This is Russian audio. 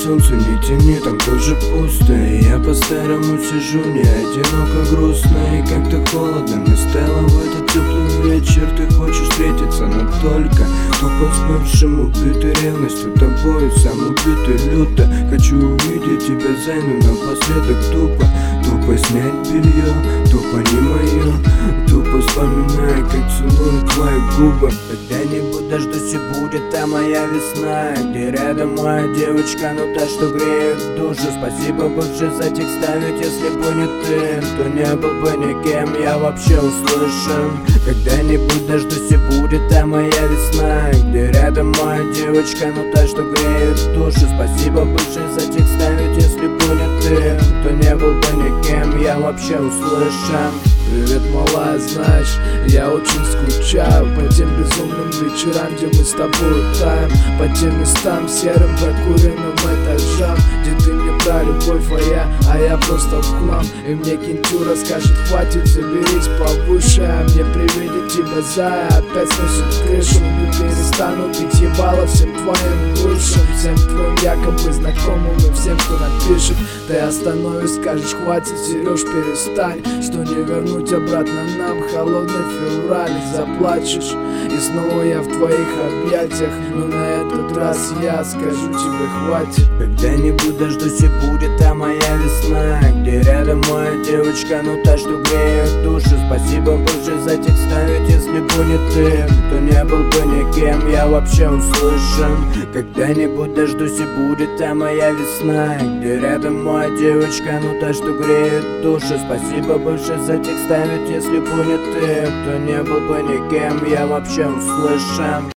солнцу не тени, там тоже пусто. И я по-старому сижу, мне одиноко, грустно. И как-то холодно мне стало в этот теплый вечер. Ты хочешь встретиться, но только тупо с бывшим, убитой ревностью тобою, сам убитый люто. Хочу увидеть тебя, Зайну, напоследок тупо. Тупо снять белье, тупо не мое. Тупо вспоминая, как целую твои губы. Когда-нибудь дождусь, и будет та моя весна, где рядом моя девочка, но та, что греет душу. Спасибо, бывший, за текста, ведь если бы не ты, то не был бы никем я вообще услышан. Когда-нибудь дождусь, и будет та моя весна, где рядом моя девочка, но та, что греет душу. Спасибо, бывший, за текста, ведь если бы не ты, то не был бы никем я вообще услышан. Привет, малая, знаешь, я очень скучаю по тем безумным вечерам, где мы с тобой таем, по тем местам серым прокуренным этажам, где ты мне про любовь, а я просто в хлам. И мне Кентюра скажет: хватит, заберись повыше, а мне при виде тебя, зая, опять сносит крышу. Не перестану бить ебало всем твоим бывшим, всем твоим якобы знакомым и всем, кто напишет. Ты остановишь, скажешь: хватит, Сереж, перестань, что не вернуть обратно нам холодный февраль. Заплачешь, и снова я в твоих объятиях, но на этот раз я скажу тебе: хватит. Когда-нибудь дождусь, и будет та моя весна, где рядом моя девочка, но та, что греет душу. Спасибо, бывший, за текста, ведь если бы не ты, то не был бы никем я вообще услышан. Когда-нибудь дождусь, и будет та моя весна, где рядом моя девочка, но та, что греет душу. Спасибо, бывший, за текста, ведь если бы не ты, то не был бы никем я вообще услышан.